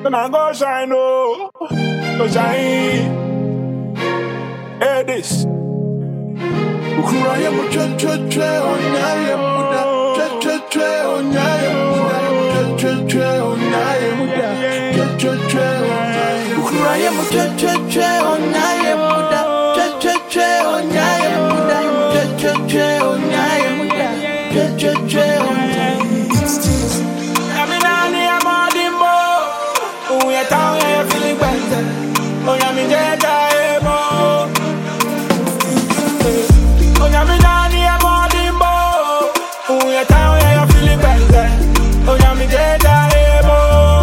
Then I go shine, oh, go shine. Hey, this. Ukuraya mu che onyaye muda che onyaye muda che onyaye muda che Ukuraya mu che onyaye muda che onyaye muda che onyaye muda che Aminani amadimbo, uya tawe feeling better. Oya mi jeta emo. Oya minani amadimbo, uya tawe feeling better. Oya mi jeta emo.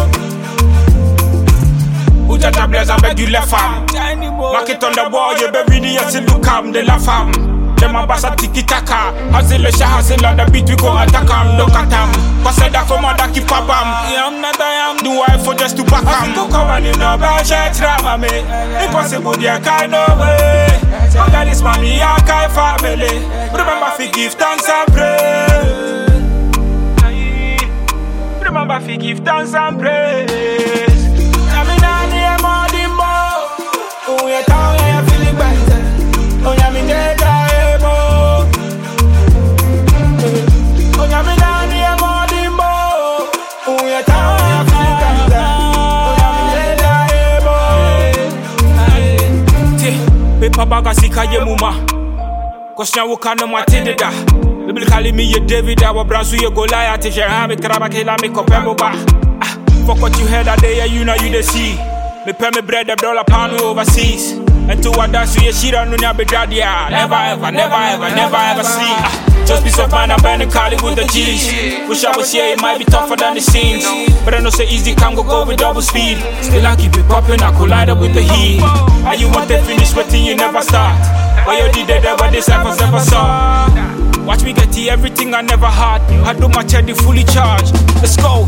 Uja tables and beg you left fam. Mark it on the wall, you baby the yes look am the la fam. Them a basa tiki taka, hustle le hustle on the beat we go attack am, look at am. Cause that come on that keep up am. I'm not I am. Do I for just to back am? Go come on in a bad shit drama me. Impossible the kind of way. So that is mommy I can't family. Remember fi give thanks and praise. Remember fi give thanks and praise. I'm in a near Modimbo. Oh yeah, town yeah feeling better. Oh yeah, me dead. Paper baga sika ye muma. Question wuka no matende da. Biblically me ye David I wa bransu ye Goliath. Te share me kraba ke la me kopembo ba. Fuck what you heard that day you know you the see. Me pay me bread $1 overseas. And to what dance you shira no nya be dadia. Never ever see. Just be so fine I'm burning Cali with the G's. Wish I was here, it might be tougher than it seems. But I know so easy, come go with double speed. Still I keep it popping, I collide up with the heat. How you want to finish waiting, you never start. Why you did that what this ever saw. Watch me get to everything I never had. I do my cheddar fully charged. Let's go.